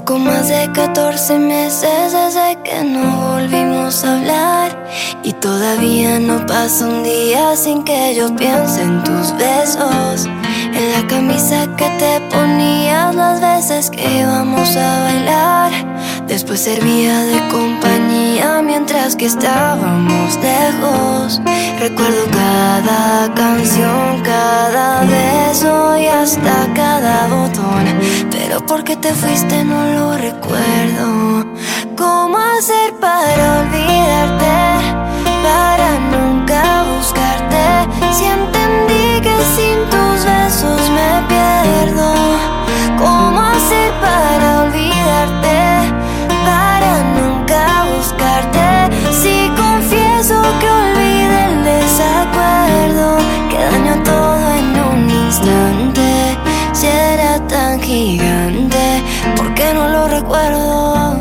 poco más de 14 meses desde que no volvimos a hablar, y todavía no pasa un día sin que yo piense en tus besos, en la camisa que te ponías las veces que íbamos a bailar. Después servía de compañía mientras que estábamos lejos. Recuerdo cada canción, cada beso y hasta cada botón, pero porque te fuiste no lo recuerdo. ¿Cómo hacer para olvidarte? Para nunca buscarte. Si entendí que sin tus besos me pierdo. ¿Cómo hacer para olvidarte? Para nunca buscarte. Si confieso que olvidé el desacuerdo, que daño todo en un instante. Si era tan gigante, ¿por qué no lo recuerdo?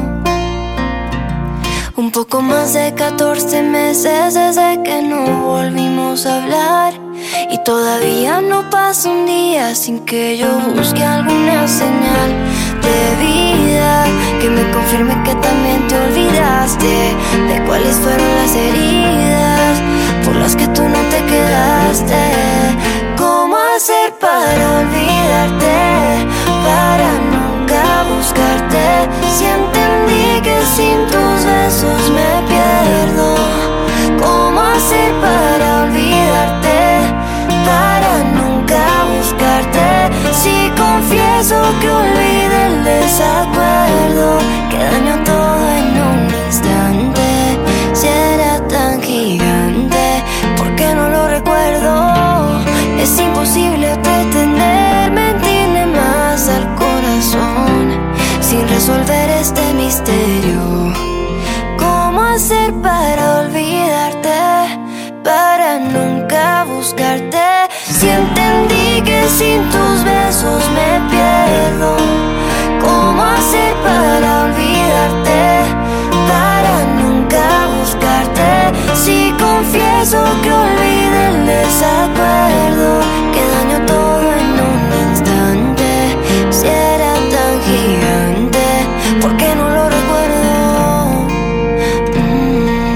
Un poco más de 14 meses desde que no volvimos a hablar, y todavía no pasa un día sin que yo busque alguna señal de vida que me confirme que también te olvidaste de cuáles fueron las heridas por las que tú no te quedaste. ¿Cómo hacer para olvidarte? Para nunca buscarte. Si entendí que sin tus besos me pierdo. ¿Cómo hacer para olvidarte? Para nunca buscarte. Si confieso que olvidé el desacuerdo, que daño todo en un instante. Si era tan gigante, ¿por qué no lo recuerdo? Es imposible pretender mentirle más al corazón sin resolver este misterio. ¿Cómo hacer para olvidarte? Para nunca buscarte. Si entendí que sin tus besos me pierdo. ¿Cómo hacer para olvidarte? Para nunca buscarte. Si confieso que olvidé el desacuerdo, que daño todo en un instante. Si era tan gigante, ¿por qué no lo recuerdo?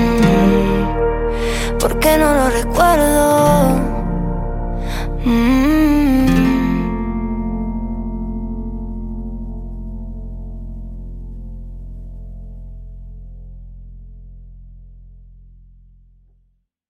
¿Por qué no lo recuerdo?